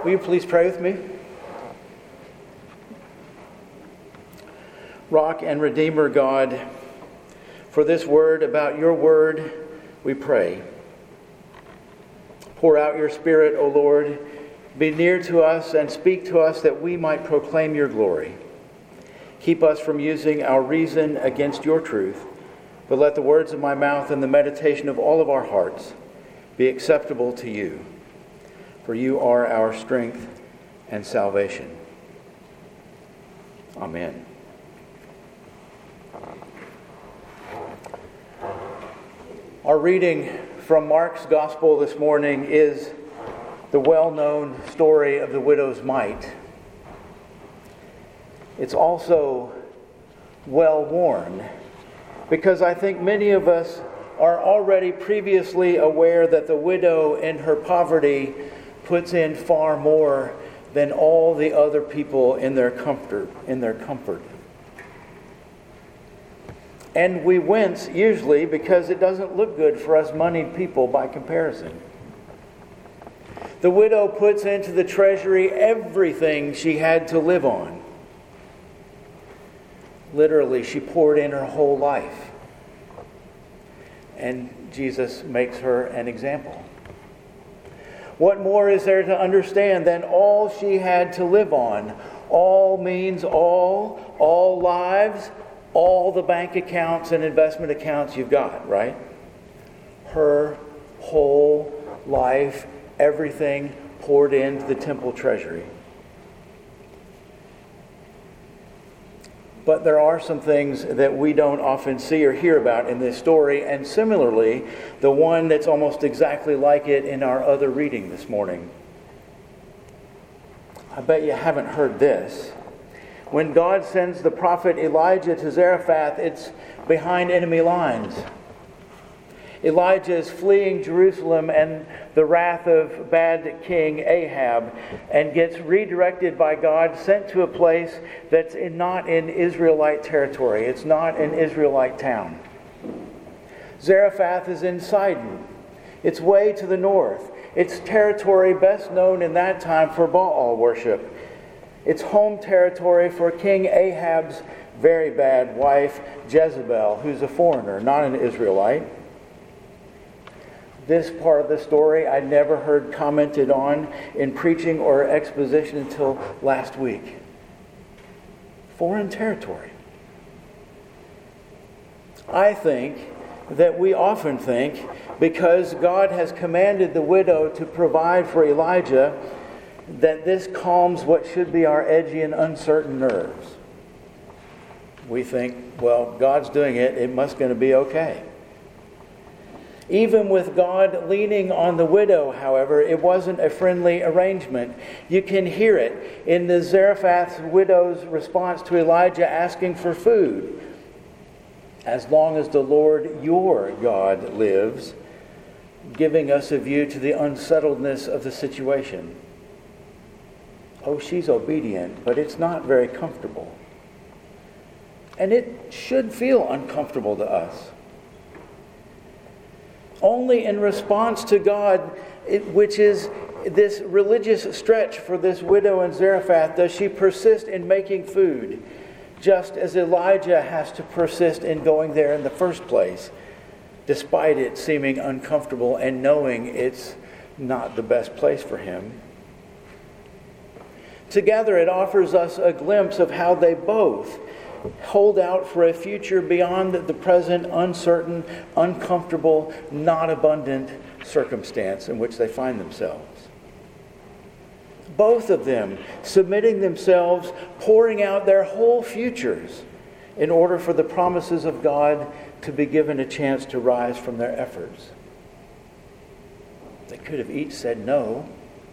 Will you please pray with me? Rock and Redeemer God, for this word about your word, we pray. Pour out your Spirit, O Lord. Be near to us and speak to us that we might proclaim your glory. Keep us from using our reason against your truth, but let the words of my mouth and the meditation of all of our hearts be acceptable to you. For you are our strength and salvation. Amen. Our reading from Mark's Gospel this morning is the well-known story of the widow's mite. It's also well-worn because I think many of us are already previously aware that the widow in her poverty puts in far more than all the other people in their comfort. And we wince usually because it doesn't look good for us moneyed people by comparison. The widow puts into the treasury everything she had to live on. Literally, she poured in her whole life. And Jesus makes her an example. What more is there to understand than all she had to live on? All means all lives, all the bank accounts and investment accounts you've got, right? Her whole life, everything poured into the temple treasury. But there are some things that we don't often see or hear about in this story, and similarly, the one that's almost exactly like it in our other reading this morning. I bet you haven't heard this. When God sends the prophet Elijah to Zarephath, it's behind enemy lines. Elijah is fleeing Jerusalem and the wrath of bad King Ahab and gets redirected by God, sent to a place that's not in Israelite territory. It's not an Israelite town. Zarephath is in Sidon. It's way to the north. It's territory best known in that time for Baal worship. It's home territory for King Ahab's very bad wife, Jezebel, who's a foreigner, not an Israelite. This part of the story I never heard commented on in preaching or exposition until last week. Foreign territory. I think that we often think because God has commanded the widow to provide for Elijah, that this calms what should be our edgy and uncertain nerves. We think, well, God's doing it, it must going to be okay. Even with God leaning on the widow, however, it wasn't a friendly arrangement. You can hear it in the Zarephath's widow's response to Elijah asking for food. As long as the Lord your God lives, giving us a view to the unsettledness of the situation. Oh, she's obedient, but it's not very comfortable. And it should feel uncomfortable to us. Only in response to God, which is this religious stretch for this widow in Zarephath, does she persist in making food, just as Elijah has to persist in going there in the first place, despite it seeming uncomfortable and knowing it's not the best place for him. Together, it offers us a glimpse of how they both hold out for a future beyond the present uncertain, uncomfortable, not abundant circumstance in which they find themselves. Both of them submitting themselves, pouring out their whole futures in order for the promises of God to be given a chance to rise from their efforts. They could have each said no.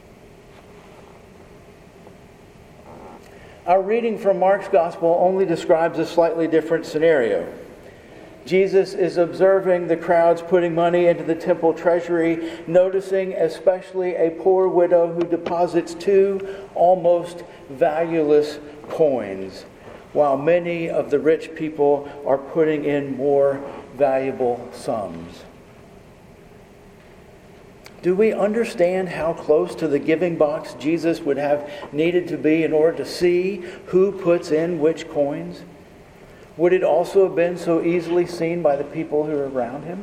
Our reading from Mark's Gospel only describes a slightly different scenario. Jesus is observing the crowds putting money into the temple treasury, noticing especially a poor widow who deposits 2 almost valueless coins, while many of the rich people are putting in more valuable sums. Do we understand how close to the giving box Jesus would have needed to be in order to see who puts in which coins? Would it also have been so easily seen by the people who are around him?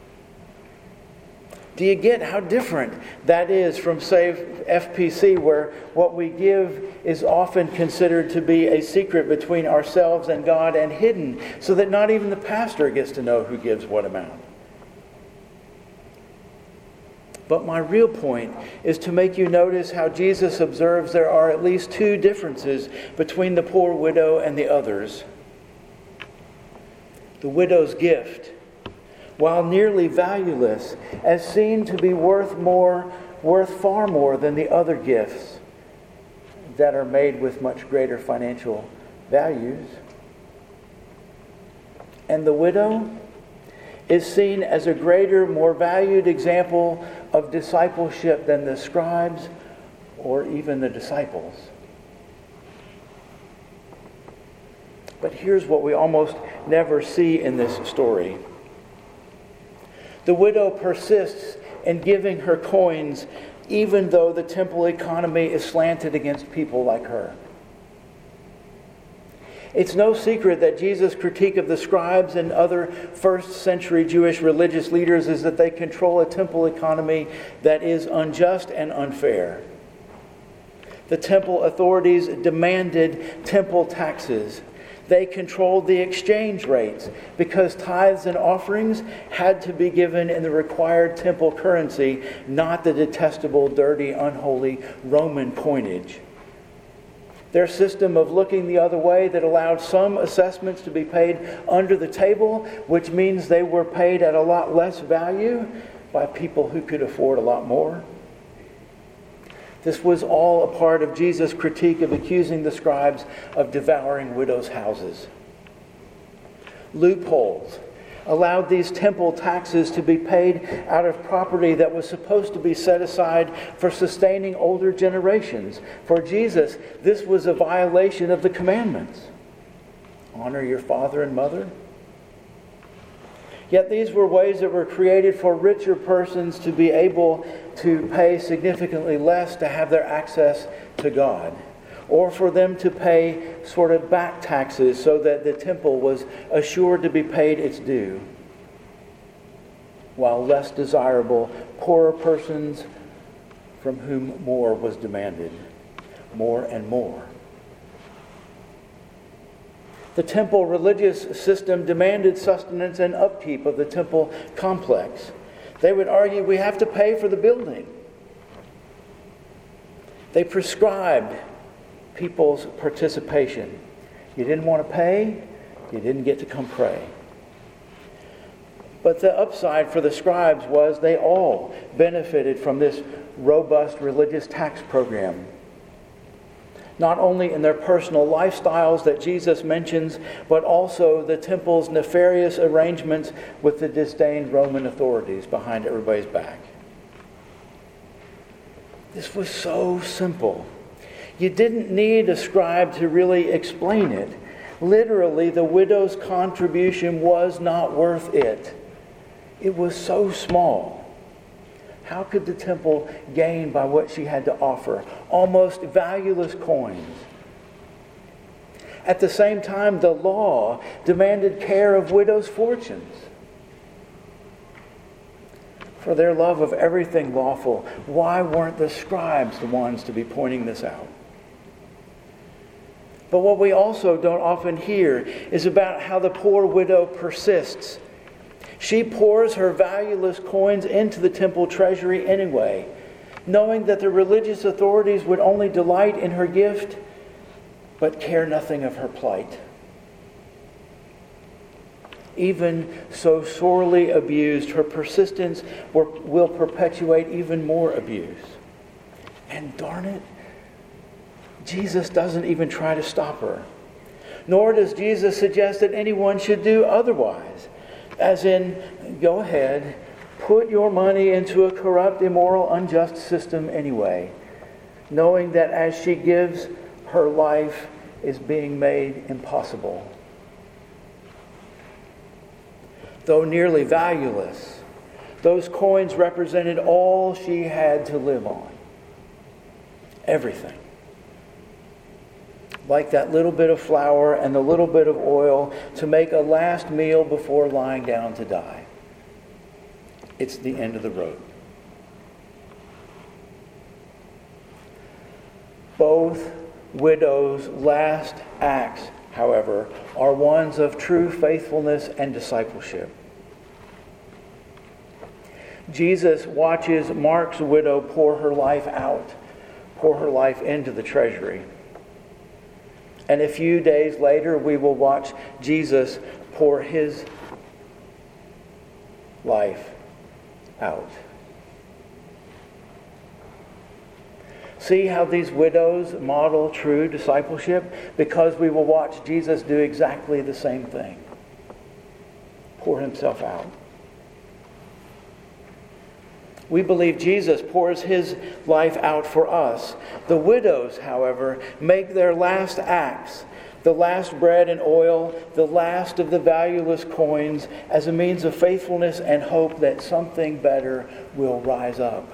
Do you get how different that is from, say, FPC, where what we give is often considered to be a secret between ourselves and God and hidden, so that not even the pastor gets to know who gives what amount? But my real point is to make you notice how Jesus observes there are at least two differences between the poor widow and the others. The widow's gift, while nearly valueless, is seen to be worth far more than the other gifts that are made with much greater financial values. And the widow is seen as a greater, more valued example of discipleship than the scribes or even the disciples. But here's what we almost never see in this story. The widow persists in giving her coins even though the temple economy is slanted against people like her. It's no secret that Jesus' critique of the scribes and other first-century Jewish religious leaders is that they control a temple economy that is unjust and unfair. The temple authorities demanded temple taxes. They controlled the exchange rates because tithes and offerings had to be given in the required temple currency, not the detestable, dirty, unholy Roman coinage. Their system of looking the other way that allowed some assessments to be paid under the table, which means they were paid at a lot less value by people who could afford a lot more. This was all a part of Jesus' critique of accusing the scribes of devouring widows' houses. Loopholes allowed these temple taxes to be paid out of property that was supposed to be set aside for sustaining older generations. For Jesus, this was a violation of the commandments. Honor your father and mother. Yet these were ways that were created for richer persons to be able to pay significantly less to have their access to God, or for them to pay sort of back taxes so that the temple was assured to be paid its due, while less desirable, poorer persons from whom more was demanded, more and more. The temple religious system demanded sustenance and upkeep of the temple complex. They would argue we have to pay for the building. They prescribed people's participation. You didn't want to pay, you didn't get to come pray. But the upside for the scribes was they all benefited from this robust religious tax program. Not only in their personal lifestyles that Jesus mentions, but also the temple's nefarious arrangements with the disdained Roman authorities behind everybody's back. This was so simple. You didn't need a scribe to really explain it. Literally, the widow's contribution was not worth it. It was so small. How could the temple gain by what she had to offer? Almost valueless coins. At the same time, the law demanded care of widows' fortunes. For their love of everything lawful, why weren't the scribes the ones to be pointing this out? But what we also don't often hear is about how the poor widow persists. She pours her valueless coins into the temple treasury anyway, knowing that the religious authorities would only delight in her gift, but care nothing of her plight. Even so sorely abused, her persistence will perpetuate even more abuse. And darn it, Jesus doesn't even try to stop her. Nor does Jesus suggest that anyone should do otherwise. As in, go ahead, put your money into a corrupt, immoral, unjust system anyway, knowing that as she gives, her life is being made impossible. Though nearly valueless, Those coins represented all she had to live on. Everything. Like that little bit of flour and the little bit of oil to make a last meal before lying down to die. It's the end of the road. Both widows' last acts, however, are ones of true faithfulness and discipleship. Jesus watches Mark's widow pour her life out, pour her life into the treasury. And a few days later, we will watch Jesus pour his life out. See how these widows model true discipleship? Because we will watch Jesus do exactly the same thing. Pour himself out. We believe Jesus pours his life out for us. The widows, however, make their last acts, the last bread and oil, the last of the valueless coins, as a means of faithfulness and hope that something better will rise up.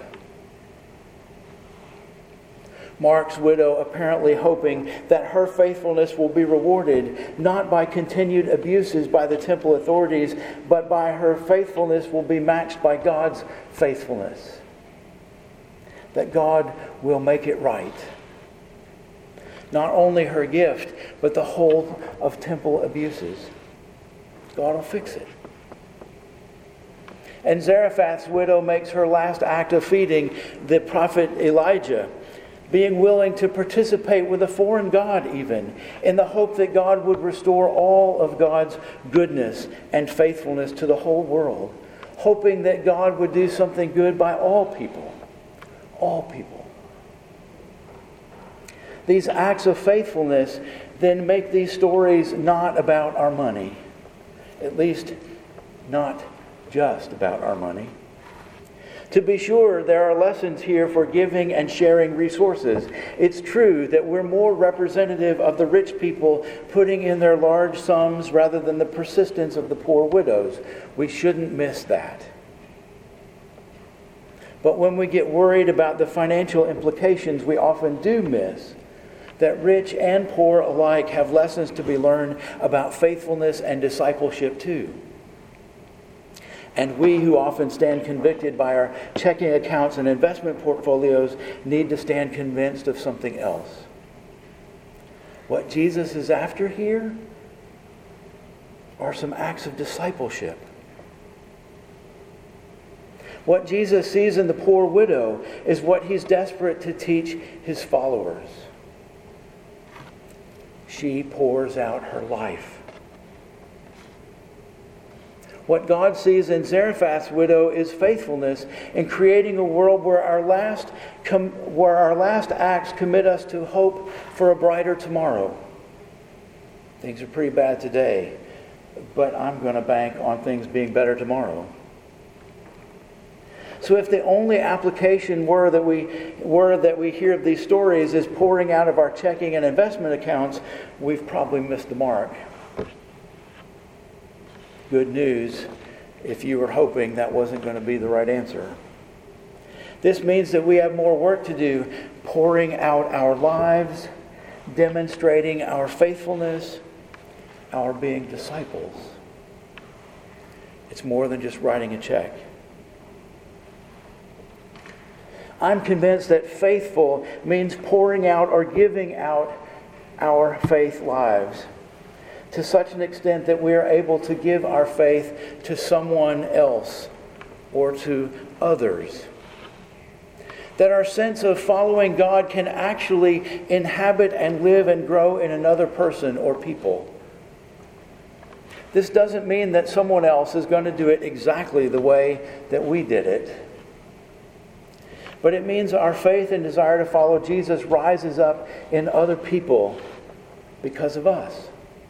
Mark's widow apparently hoping that her faithfulness will be rewarded, not by continued abuses by the temple authorities, but by her faithfulness will be matched by God's faithfulness. That God will make it right. Not only her gift, but the whole of temple abuses. God will fix it. And Zarephath's widow makes her last act of feeding the prophet Elijah, being willing to participate with a foreign god even, in the hope that God would restore all of God's goodness and faithfulness to the whole world, hoping that God would do something good by all people. All people. These acts of faithfulness then make these stories not about our money, at least not just about our money. To be sure, there are lessons here for giving and sharing resources. It's true that we're more representative of the rich people putting in their large sums rather than the persistence of the poor widows. We shouldn't miss that. But when we get worried about the financial implications, we often do miss that rich and poor alike have lessons to be learned about faithfulness and discipleship too. And we who often stand convicted by our checking accounts and investment portfolios need to stand convinced of something else. What Jesus is after here are some acts of discipleship. What Jesus sees in the poor widow is what he's desperate to teach his followers. She pours out her life. What God sees in Zarephath's widow is faithfulness in creating a world where our last acts commit us to hope for a brighter tomorrow. Things are pretty bad today, but I'm going to bank on things being better tomorrow. So if the only application that we hear of these stories is pouring out of our checking and investment accounts, we've probably missed the mark. Good news if you were hoping that wasn't going to be the right answer. This means that we have more work to do, pouring out our lives, demonstrating our faithfulness, our being disciples. It's more than just writing a check. I'm convinced that faithful means pouring out or giving out our faith lives to such an extent that we are able to give our faith to someone else or to others. That our sense of following God can actually inhabit and live and grow in another person or people. This doesn't mean that someone else is going to do it exactly the way that we did it. But it means our faith and desire to follow Jesus rises up in other people because of us.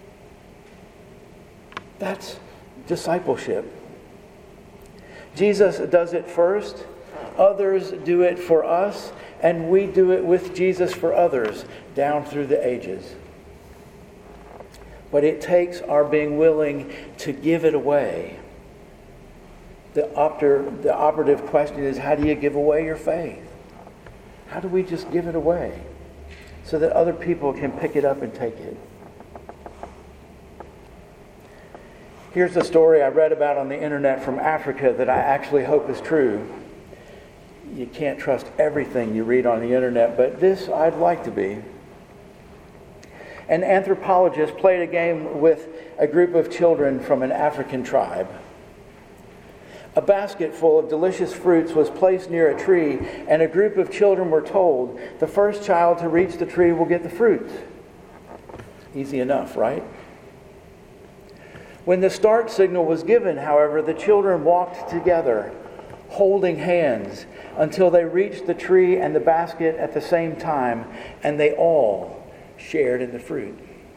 That's discipleship. Jesus does it first, others do it for us, and we do it with Jesus for others down through the ages. But it takes our being willing to give it away. The operative question is, how do you give away your faith? How do we just give it away so that other people can pick it up and take it? Here's a story I read about on the internet from Africa that I actually hope is true. You can't trust everything you read on the internet, but this I'd like to be. An anthropologist played a game with a group of children from an African tribe. A basket full of delicious fruits was placed near a tree, and a group of children were told, the first child to reach the tree will get the fruit. Easy enough, right? When the start signal was given, however, the children walked together, holding hands, until they reached the tree and the basket at the same time, and they all shared in the fruit.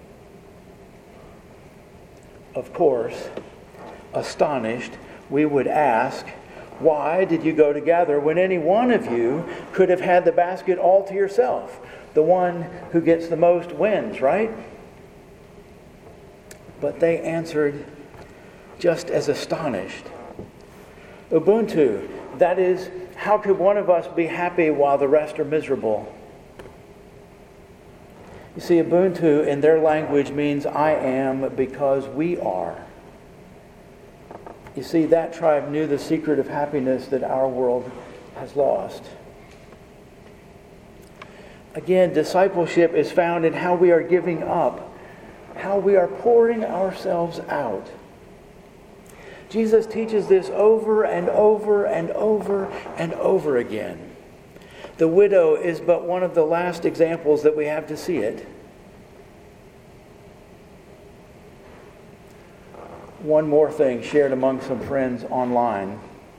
Of course, astonished, we would ask, why did you go together when any one of you could have had the basket all to yourself? The one who gets the most wins, right? But they answered just as astonished. Ubuntu, that is, how could one of us be happy while the rest are miserable? You see, Ubuntu in their language means I am because we are. You see, that tribe knew the secret of happiness that our world has lost. Again, discipleship is found in how we are giving up, how we are pouring ourselves out. Jesus teaches this over and over and over and over again. The widow is but one of the last examples that we have to see it. One more thing shared among some friends online.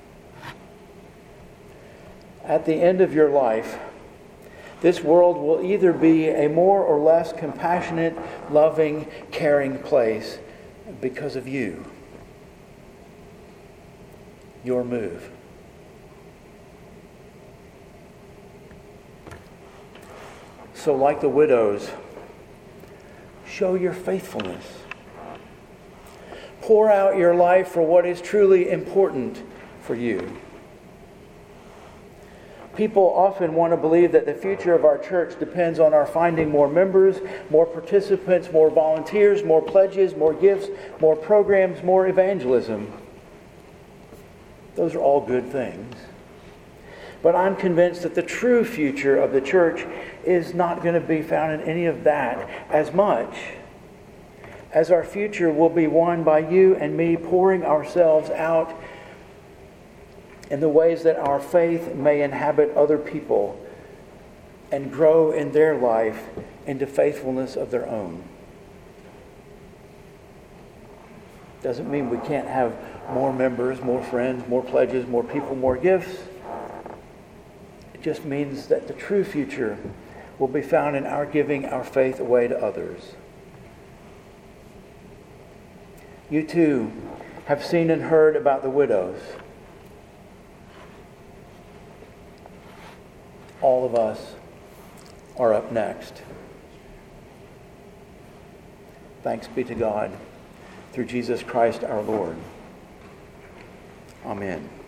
At the end of your life, this world will either be a more or less compassionate, loving, caring place because of you. Your move. So like the widows, show your faithfulness. Pour out your life for what is truly important for you. People often want to believe that the future of our church depends on our finding more members, more participants, more volunteers, more pledges, more gifts, more programs, more evangelism. Those are all good things. But I'm convinced that the true future of the church is not going to be found in any of that as much as our future will be won by you and me pouring ourselves out in the ways that our faith may inhabit other people and grow in their life into faithfulness of their own. Doesn't mean we can't have more members, more friends, more pledges, more people, more gifts. It just means that the true future will be found in our giving our faith away to others. You too have seen and heard about the widows. All of us are up next. Thanks be to God through Jesus Christ our Lord. Amen.